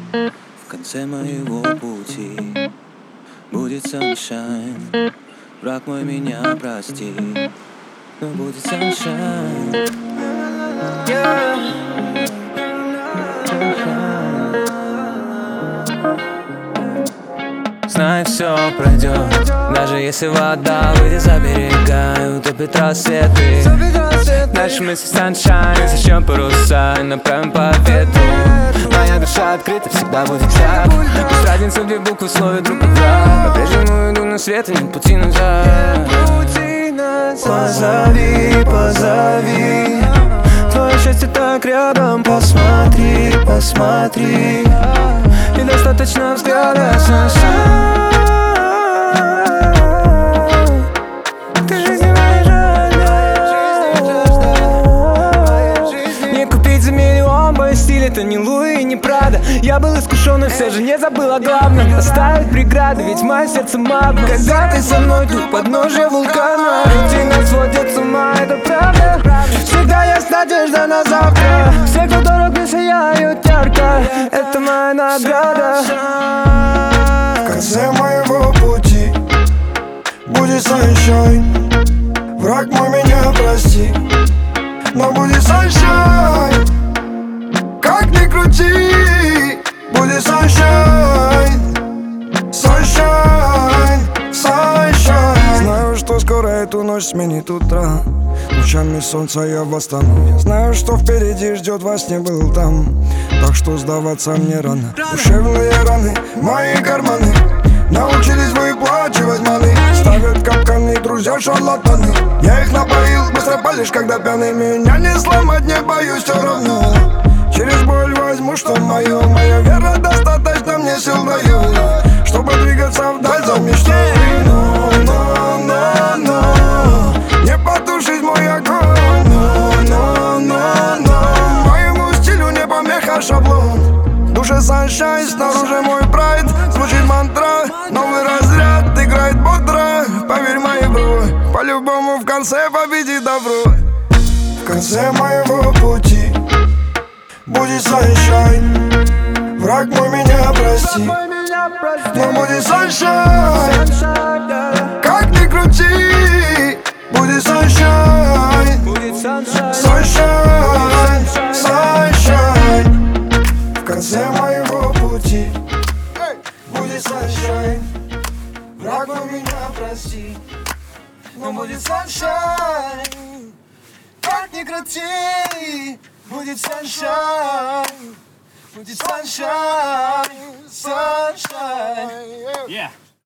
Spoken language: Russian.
В конце моего пути будет sunshine. Враг мой, меня прости, но будет sunshine. Знай, все пройдет, даже если вода выйдет за берега и утопит рассветы. Наши мысли sunshine, зачем паруса и направим по ветру. Моя душа открыта, всегда будет так. Пусть разница в две буквы слове друг друга. По-прежнему иду на свет и нет пути назад. Позови, позови, твое счастье так рядом. Посмотри, посмотри, и достаточно взгляда sunshine. Ты жизни моей жажда. Не купить за миллион, мой стиль это не Луи и не Прада. Я был искушен, но все же не забыл о главном. Оставить преграды, ведь мое сердце магма. Когда ты со мной, тут подножие вулкана. Рутина сводит с ума, это правда. Всегда есть надежда на завтра. Все, кто дорог, мне сияют ярко. Это моя награда. В конце моего пути будет sunshine. Враг мой, меня прости, но будет sunshine. Как ни крути, будет sunshine. Sunshine, sunshine. Знаю, что скоро эту ночь сменит утро. Лучами солнца я восстану. Знаю, что впереди ждет, во сне был там. Так что сдаваться мне рано. Душевные раны, мои карманы научились выплачивать маны. Ставят капканы, друзья шарлатаны. Я их напоил, быстро палишь, когда пьяный. Меня не сломать, не боюсь все равно. Через боль возьму, что мое. Моя вера достаточно мне сил дает, чтобы двигаться вдаль за мечтой. Но не потушить мой огонь. Но моему стилю не помеха шаблон. В душе sunshine, снаружи мой прайд. Звучит мантра, новый разряд играет бодро. Поверь, мои бро, по-любому в конце победит добро. В конце моего пути будет sunshine. Враг мой, меня прости, но будет sunshine. Как ни крути, будет sunshine. Sunshine, sunshine. В конце моего пути будет sunshine. Враг мой, меня прости, но будет sunshine. Как ни крути, будет sunshine. Будет sunshine, sunshine.